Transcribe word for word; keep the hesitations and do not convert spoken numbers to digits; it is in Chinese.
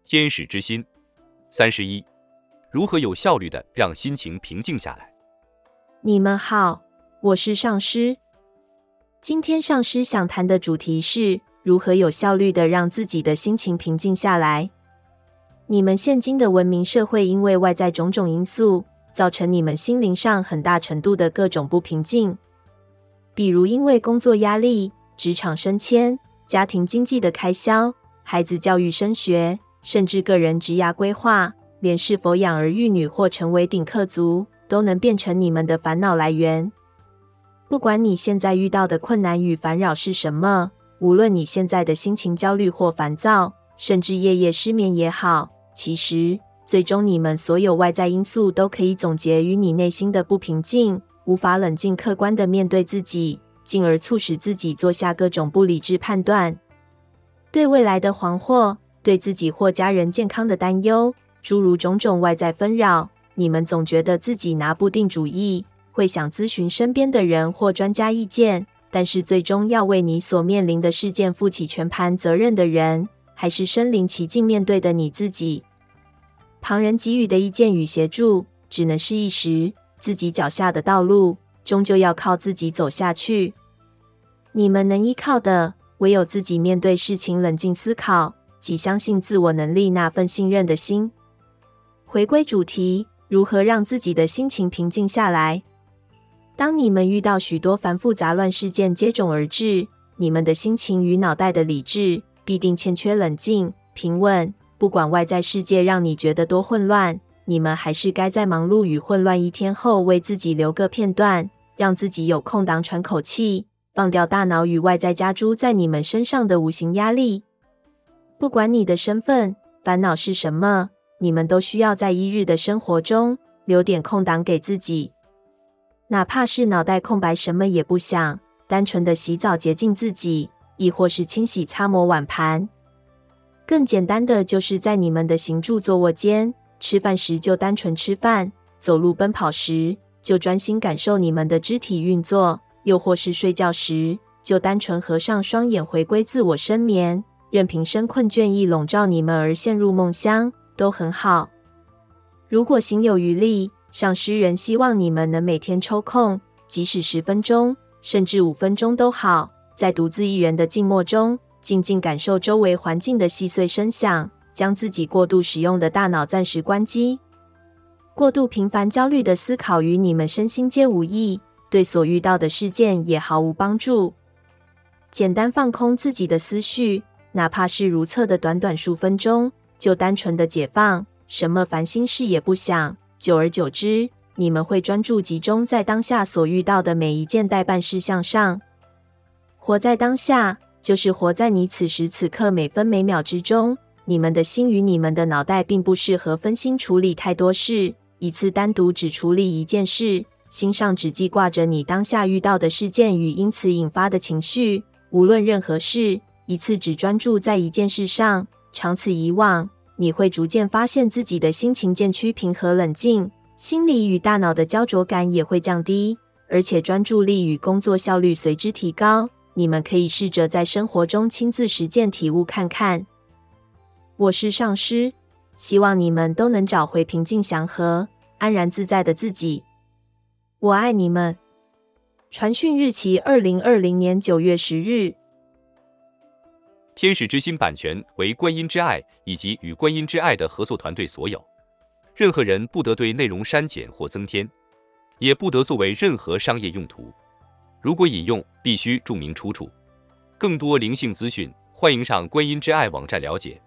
天使之心。三十一，如何有效率地让心情平静下来？ 你们好，我是上师。今天上师想谈的主题是如何有效率地让自己的心情平静下来。你们现今的文明社会因为外在种种因素，造成你们心灵上很大程度的各种不平静。比如因为工作压力、职场升迁、家庭经济的开销、孩子教育升学，甚至个人职涯规划，连是否养儿育女或成为顶客族，都能变成你们的烦恼来源。不管你现在遇到的困难与烦扰是什么，无论你现在的心情焦虑或烦躁，甚至夜夜失眠也好，其实最终你们所有外在因素都可以总结于你内心的不平静，无法冷静客观地面对自己，进而促使自己做下各种不理智判断。对未来的惶惑，对自己或家人健康的担忧，诸如种种外在纷扰，你们总觉得自己拿不定主意，会想咨询身边的人或专家意见，但是最终要为你所面临的事件负起全盘责任的人，还是身临其境面对的你自己。旁人给予的意见与协助，只能是一时，自己脚下的道路，终究要靠自己走下去。你们能依靠的，唯有自己面对事情冷静思考，及相信自我能力那份信任的心。回归主题，如何让自己的心情平静下来？当你们遇到许多繁复杂乱事件接踵而至，你们的心情与脑袋的理智必定欠缺冷静、平稳。不管外在世界让你觉得多混乱，你们还是该在忙碌与混乱一天后，为自己留个片段，让自己有空档喘口气，放掉大脑与外在加诸在你们身上的无形压力。不管你的身份、烦恼是什么，你们都需要在一日的生活中留点空档给自己。哪怕是脑袋空白，什么也不想，单纯的洗澡洁净自己，亦或是清洗擦抹碗盘。更简单的就是在你们的行住坐卧间，吃饭时就单纯吃饭，走路奔跑时就专心感受你们的肢体运作，又或是睡觉时就单纯合上双眼，回归自我深眠，任凭生困倦意笼罩你们而陷入梦乡，都很好。如果行有余力，上师仍希望你们能每天抽空，即使十分钟，甚至五分钟都好，在独自一人的静默中，静静感受周围环境的细碎声响，将自己过度使用的大脑暂时关机。过度频繁焦虑的思考与你们身心皆无益，对所遇到的事件也毫无帮助。简单放空自己的思绪，哪怕是如厕的短短数分钟，就单纯的解放，什么烦心事也不想。久而久之，你们会专注集中在当下所遇到的每一件待办事项上。活在当下，就是活在你此时此刻每分每秒之中。你们的心与你们的脑袋并不适合分心处理太多事，一次单独只处理一件事，心上只记挂着你当下遇到的事件与因此引发的情绪。无论任何事，一次只专注在一件事上，长此以往，你会逐渐发现自己的心情渐趋平和冷静，心理与大脑的焦灼感也会降低，而且专注力与工作效率随之提高。你们可以试着在生活中亲自实践体悟看看。我是上师，希望你们都能找回平静祥和、安然自在的自己。我爱你们。传讯日期二零二零年九月十日。 天使之心版权为观音之爱以及与观音之爱的合作团队所有，任何人不得对内容删减或增添，也不得作为任何商业用途。如果引用，必须注明出处。更多灵性资讯，欢迎上观音之爱网站了解。